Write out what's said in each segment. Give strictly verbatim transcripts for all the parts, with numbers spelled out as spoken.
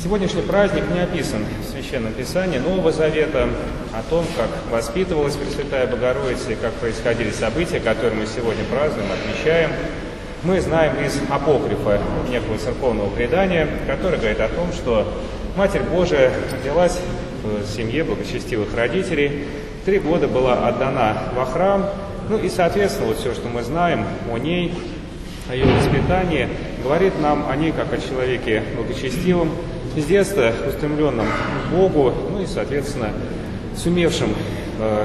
Сегодняшний праздник не описан в Священном Писании Нового Завета, о том, как воспитывалась Пресвятая Богородица и как происходили события, которые мы сегодня празднуем, отмечаем. Мы знаем из апокрифа некого церковного предания, которое говорит о том, что Матерь Божия родилась в семье благочестивых родителей, три года была отдана во храм, ну и, соответственно, вот все, что мы знаем о ней, о ее воспитании, говорит нам о ней как о человеке благочестивом, с детства устремленном к Богу, ну и, соответственно, сумевшим э,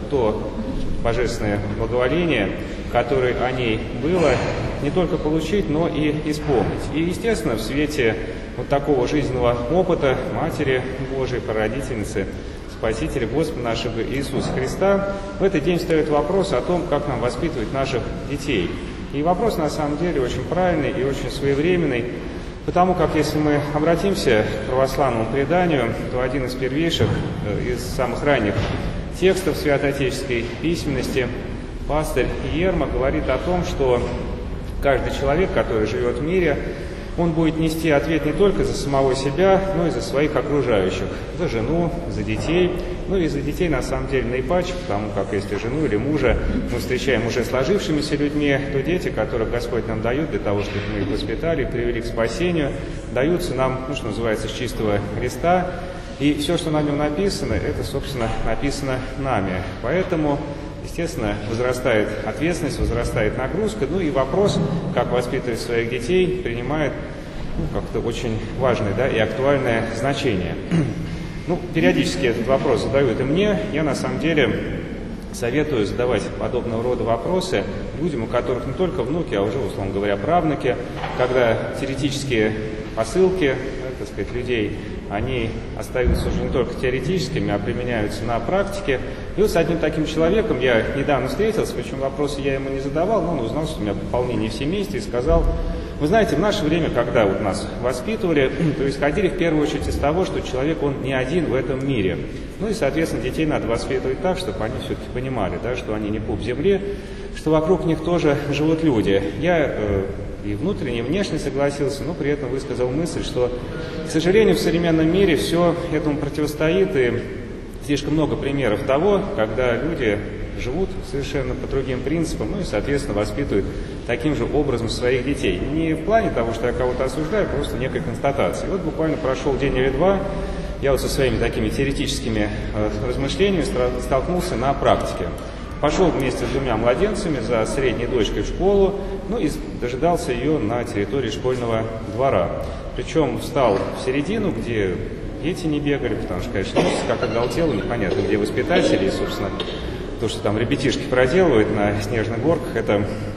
то божественное благоволение, которое о ней было, не только получить, но и исполнить. И, естественно, в свете вот такого жизненного опыта Матери Божией, Прародительницы, Спасителя Господа нашего Иисуса Христа, в этот день встает вопрос о том, как нам воспитывать наших детей. И вопрос, на самом деле, очень правильный и очень своевременный, потому как, если мы обратимся к православному преданию, то один из первейших, из самых ранних текстов святоотеческой письменности, пастырь Иерма, говорит о том, что каждый человек, который живет в мире, он будет нести ответ не только за самого себя, но и за своих окружающих, за жену, за детей, ну и за детей, на самом деле, наипаче, потому как если жену или мужа мы встречаем уже сложившимися людьми, то дети, которых Господь нам дает для того, чтобы мы их воспитали, привели к спасению, даются нам, ну, что называется, с чистого листа, и все, что на нем написано, это, собственно, написано нами. Поэтому, естественно, возрастает ответственность, возрастает нагрузка, ну и вопрос, как воспитывать своих детей, принимает ну, как-то очень важное, да, и актуальное значение. Ну, периодически этот вопрос задают и мне. Я, на самом деле, советую задавать подобного рода вопросы людям, у которых не только внуки, а уже, условно говоря, правнуки, когда теоретические посылки, так сказать, людей, они остаются уже не только теоретическими, а применяются на практике. И вот с одним таким человеком я недавно встретился, причем вопросы я ему не задавал, но он узнал, что у меня пополнение в семействе, и сказал: вы знаете, в наше время, когда вот нас воспитывали, то исходили в первую очередь из того, что человек, он не один в этом мире. Ну и, соответственно, детей надо воспитывать так, чтобы они все-таки понимали, да, что они не пуп земли, что вокруг них тоже живут люди. Я э, и внутренне, и внешне согласился, но при этом высказал мысль, что, к сожалению, в современном мире все этому противостоит, и слишком много примеров того, когда люди живут совершенно по другим принципам, ну и, соответственно, воспитывают таким же образом своих детей. Не в плане того, что я кого-то осуждаю, просто некой констатации. Вот буквально прошел день или два, я вот со своими такими теоретическими э, размышлениями столкнулся на практике. Пошел вместе с двумя младенцами за средней дочкой в школу, ну и дожидался ее на территории школьного двора. Причем встал в середину, где дети не бегали, потому что, конечно, как оголтело, непонятно, где воспитатели, и, собственно, то, что там ребятишки проделывают на снежных горках, это,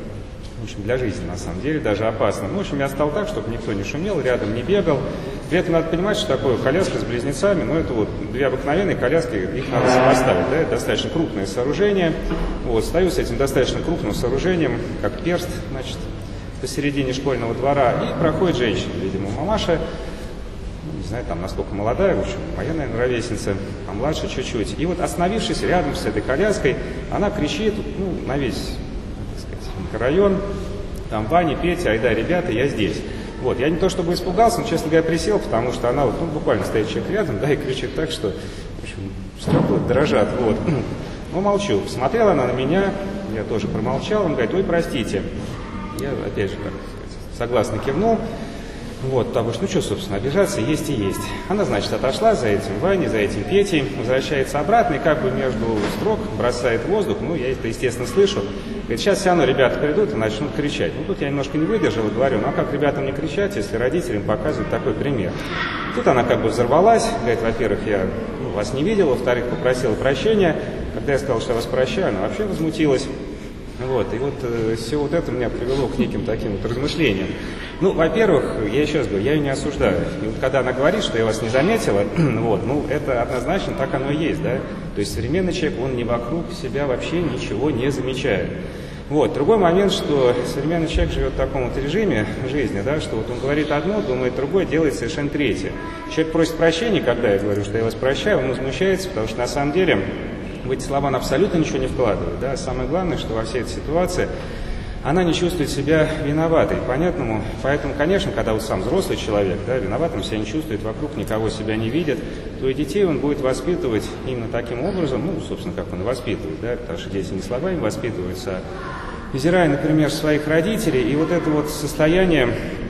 в общем, для жизни, на самом деле, даже опасно. Ну, в общем, я стал так, чтобы никто не шумел, рядом не бегал. При этом надо понимать, что такое коляска с близнецами, ну, это вот две обыкновенные коляски, их надо сопоставить, да, это достаточно крупное сооружение. Вот, стою с этим достаточно крупным сооружением, как перст, значит, посередине школьного двора, и проходит женщина, видимо, мамаша, не знаю, там, насколько молодая, в общем, моя, наверное, ровесница, помладше чуть-чуть. И вот, остановившись рядом с этой коляской, она кричит, ну, на весь, так сказать, микрорайон, там, Ваня, Петя, айда, ребята, я здесь. Вот, я не то чтобы испугался, но, честно говоря, присел, потому что она вот, ну, буквально стоит человек рядом, да, и кричит так, что, в общем, стекла дрожат, вот. Ну, молчу. Смотрела она на меня, я тоже промолчал, он говорит: ой, простите. Я, опять же, как сказать, согласно кивнул. Вот, потому что, ну что, собственно, обижаться, есть и есть. Она, значит, отошла за этим Ваней, за этим Петей, возвращается обратно и как бы между строк бросает воздух, ну, я это, естественно, слышу. Говорит: сейчас все равно ребята придут и начнут кричать. Ну, тут я немножко не выдержал и говорю: ну, а как ребятам не кричать, если родителям показывают такой пример? Тут она как бы взорвалась, говорит: во-первых, я ну, вас не видел, во-вторых, попросила прощения. Когда я сказал, что я вас прощаю, она вообще возмутилась. Вот, и вот э, все вот это меня привело к неким таким вот размышлениям. Ну, во-первых, я еще раз говорю, я ее не осуждаю. И вот когда она говорит, что я вас не заметила, вот, ну, это однозначно так оно и есть, да. То есть современный человек, он не вокруг себя вообще ничего не замечает. Вот, другой момент, что современный человек живет в таком вот режиме жизни, да, что вот он говорит одно, думает другое, делает совершенно третье. Человек просит прощения, когда я говорю, что я вас прощаю, он возмущается, потому что на самом деле в эти слова он абсолютно ничего не вкладывает, да. Самое главное, что во всей этой ситуации она не чувствует себя виноватой. Понятному, поэтому, конечно, когда вот сам взрослый человек, да, виноватым себя не чувствует, вокруг никого себя не видит, то и детей он будет воспитывать именно таким образом, ну, собственно, как он и воспитывает, да, потому что дети не словами воспитываются, а взирая, например, своих родителей, и вот это вот состояние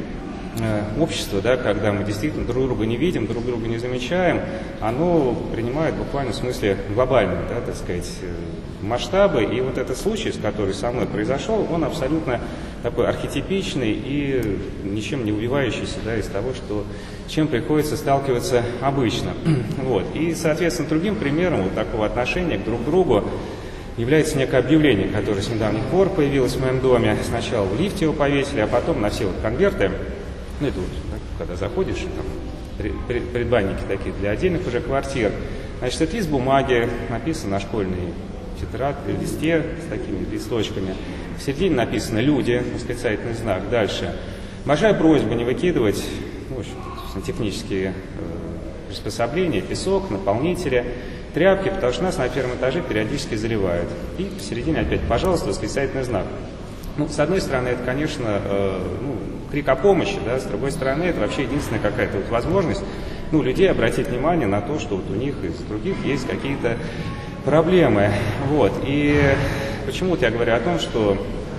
общество, да, когда мы действительно друг друга не видим, друг друга не замечаем, оно принимает буквально в смысле глобальные, да, так сказать, масштабы. И вот этот случай, с которым со мной произошел, он абсолютно такой архетипичный и ничем не убивающийся, да, из того, что, с чем приходится сталкиваться обычно. Вот. И, соответственно, другим примером вот такого отношения к друг другу является некое объявление, которое с недавних пор появилось в моем доме. Сначала в лифте его повесили, а потом на все вот конверты. Ну, это вот, да, когда заходишь, там, предбанники такие для отдельных уже квартир. Значит, это лист бумаги, написано на школьной тетрадке, листе с такими листочками. В середине написано «Люди», восклицательный знак. Дальше. Большая просьба не выкидывать, ну, в общем, технические э, приспособления, песок, наполнители, тряпки, потому что нас на первом этаже периодически заливают. И в середине опять «Пожалуйста», восклицательный знак. Ну, с одной стороны, это, конечно, э, ну, крик о помощи, да, с другой стороны, это вообще единственная какая-то вот возможность, ну, людей обратить внимание на то, что вот у них из других есть какие-то проблемы. Вот. И почему-то я говорю о том, что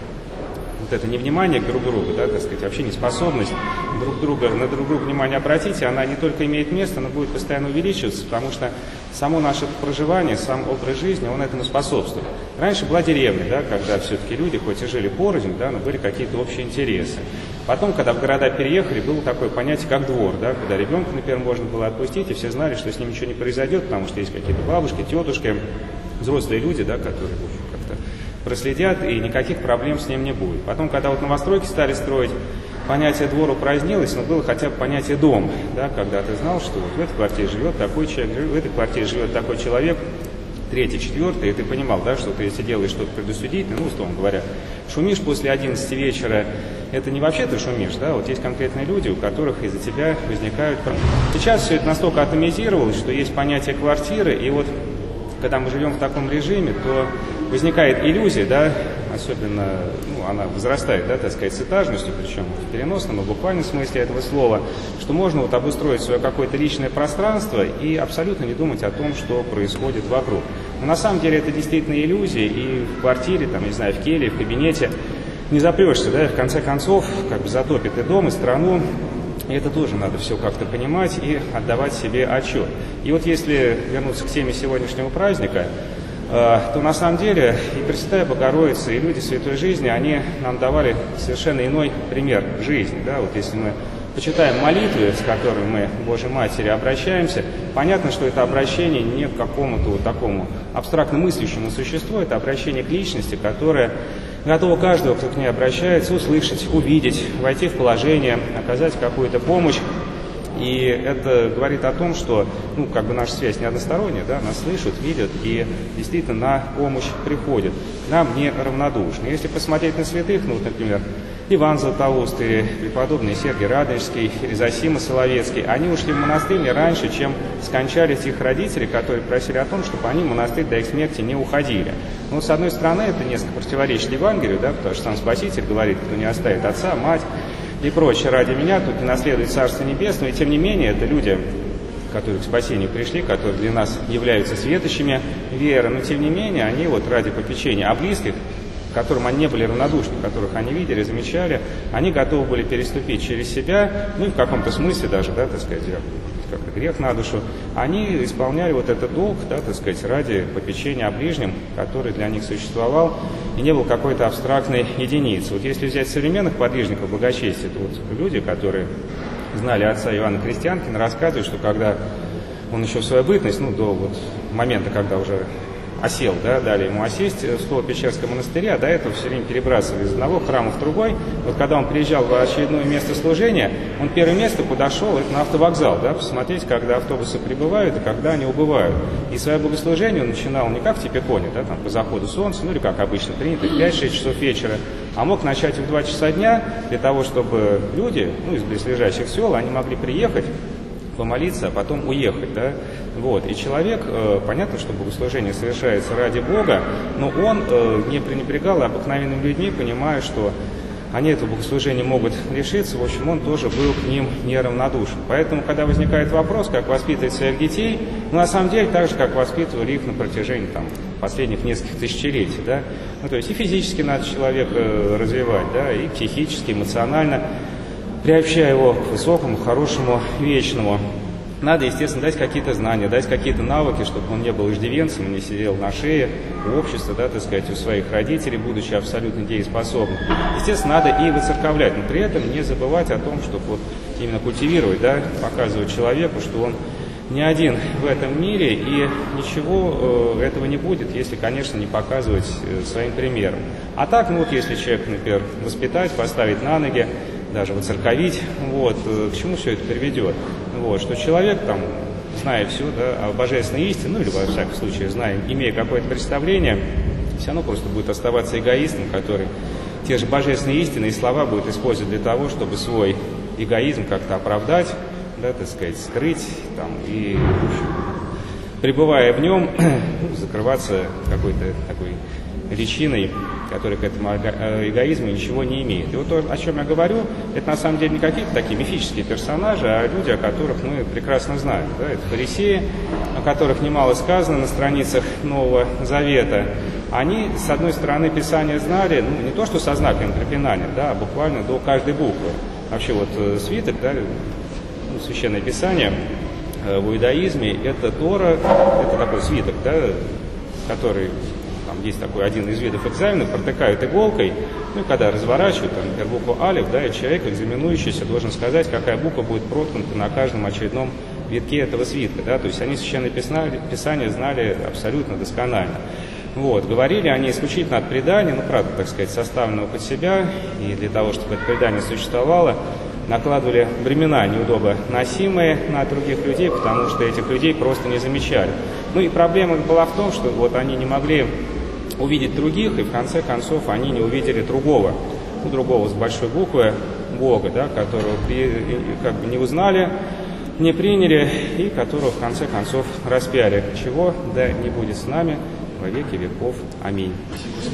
вот это невнимание к друг другу, да, так сказать, вообще неспособность друг друга, на друг друга внимание обратить, она не только имеет место, но будет постоянно увеличиваться, потому что само наше проживание, сам образ жизни, он этому способствует. Раньше была деревня, да, когда все-таки люди хоть и жили порознь, да, но были какие-то общие интересы. Потом, когда в города переехали, было такое понятие, как двор, да, когда ребенка, например, можно было отпустить, и все знали, что с ним ничего не произойдет, потому что есть какие-то бабушки, тетушки, взрослые люди, да, которые как-то проследят, и никаких проблем с ним не будет. Потом, когда вот новостройки стали строить, понятие двор упразднилось, но было хотя бы понятие дом, да, когда ты знал, что вот в этой квартире живет такой человек, в этой квартире живет такой человек, третий, четвертый, и ты понимал, да, что ты, если делаешь что-то предусудительное, ну, условно говоря, шумишь после одиннадцати вечера, это не вообще ты шумишь, да, вот есть конкретные люди, у которых из-за тебя возникают проблемы. Сейчас все это настолько атомизировалось, что есть понятие квартиры, и вот когда мы живем в таком режиме, то возникает иллюзия, да, особенно, ну, она возрастает, да, так сказать, с этажностью, причем в переносном и буквальном смысле этого слова, что можно вот обустроить свое какое-то личное пространство и абсолютно не думать о том, что происходит вокруг. Но на самом деле это действительно иллюзия, и в квартире, там, не знаю, в келье, в кабинете не запрешься, да, и в конце концов, как бы затопит и дом, и страну. И это тоже надо все как-то понимать и отдавать себе отчет. И вот если вернуться к теме сегодняшнего праздника, э, то на самом деле и Пресвятая Богородица, и люди святой жизни, они нам давали совершенно иной пример жизни. Да? Вот если мы почитаем молитвы, с которыми мы к Божьей Матери обращаемся, понятно, что это обращение не к какому-то вот такому абстрактно мыслящему существу, это обращение к личности, которая готова каждого, кто к ней обращается, услышать, увидеть, войти в положение, оказать какую-то помощь. И это говорит о том, что, ну, как бы наша связь не односторонняя, да, нас слышат, видят и действительно на помощь приходят. Нам не равнодушны. Если посмотреть на святых, ну, вот, например, Иван Златоуст или преподобный Сергий Радонежский или Зосима Соловецкий, они ушли в монастырь не раньше, чем скончались их родители, которые просили о том, чтобы они в монастырь до их смерти не уходили. Ну, с одной стороны, это несколько противоречит Евангелию, да, потому что сам Спаситель говорит, кто не оставит отца, мать и прочее ради меня, тут не наследует Царство Небесное, и тем не менее, это люди, которые к спасению пришли, которые для нас являются светочами веры, но тем не менее, они вот ради попечения о близких, которым они не были равнодушны, которых они видели, замечали, они готовы были переступить через себя, ну и в каком-то смысле даже, да, так сказать, как грех на душу, они исполняли вот этот долг, да, так сказать, ради попечения о ближнем, который для них существовал и не был какой-то абстрактной единицей. Вот если взять современных подвижников благочестия, то вот люди, которые знали отца Иоанна Крестьянкина, рассказывают, что когда он еще в свою бытность, ну, до вот момента, когда уже осел, да, дали ему осесть в Псково-Печерском монастыре, а до этого все время перебрасывали из одного храма в другой. Вот когда он приезжал в очередное место служения, он первое место подошел, это на автовокзал, да, посмотреть, когда автобусы прибывают и когда они убывают. И свое богослужение он начинал не как в Типиконе, да, там, по заходу солнца, ну или как обычно принято, в пять-шесть часов вечера, а мог начать в два часа дня для того, чтобы люди, ну, из близлежащих сел, они могли приехать помолиться, а потом уехать, да, вот, и человек, э, понятно, что богослужение совершается ради Бога, но он э, не пренебрегал обыкновенными людьми, понимая, что они этого богослужения могут лишиться, в общем, он тоже был к ним неравнодушен. Поэтому, когда возникает вопрос, как воспитывать своих детей, ну, на самом деле, так же, как воспитывали их на протяжении, там, последних нескольких тысячелетий, да, ну, то есть и физически надо человека развивать, да, и психически, эмоционально, приобщая его к высокому, хорошему, вечному. Надо, естественно, дать какие-то знания, дать какие-то навыки, чтобы он не был иждивенцем, не сидел на шее у общества, да, так сказать, у своих родителей, будучи абсолютно дееспособным. Естественно, надо и выцерковлять, но при этом не забывать о том, чтобы вот именно культивировать, да, показывать человеку, что он не один в этом мире, и ничего э, этого не будет, если, конечно, не показывать э, своим примером. А так, ну вот, если человек, например, воспитать, поставить на ноги, даже воцерковить, вот, э, к чему все это приведет? Вот, что человек, там, зная все, да, о божественной истине, ну или, во всяком случае, зная, имея какое-то представление, все равно просто будет оставаться эгоистом, который те же божественные истины и слова будет использовать для того, чтобы свой эгоизм как-то оправдать, да, так сказать, скрыть, там, и, в общем, пребывая в нем, ну, закрываться какой-то такой личиной, которая к этому эгоизму ничего не имеет. И вот то, о чем я говорю, это на самом деле не какие-то такие мифические персонажи, а люди, о которых мы прекрасно знаем. Да? Это фарисеи, о которых немало сказано на страницах Нового Завета. Они, с одной стороны, Писание знали, ну, не то что со знаками препинания, да, а буквально до каждой буквы. Вообще вот свиток, да, ну, Священное Писание э, в иудаизме, это Тора, это такой свиток, да, который... Там есть такой один из видов экзамена, протыкают иголкой, ну и когда разворачивают, там, например, букву алиф, да, и человек, экзаменующийся, должен сказать, какая буква будет проткнута на каждом очередном витке этого свитка, да, то есть они Священное Писание знали абсолютно досконально. Вот, говорили они исключительно от предания, ну, правда, так сказать, составленного под себя, и для того, чтобы это предание существовало, накладывали бремена неудобно носимые на других людей, потому что этих людей просто не замечали. Ну и проблема была в том, что вот они не могли увидеть других, и в конце концов они не увидели другого, ну, другого с большой буквы, Бога, да, которого при, как бы не узнали, не приняли, и которого в конце концов распяли. Чего, да, не будет с нами во веки веков. Аминь.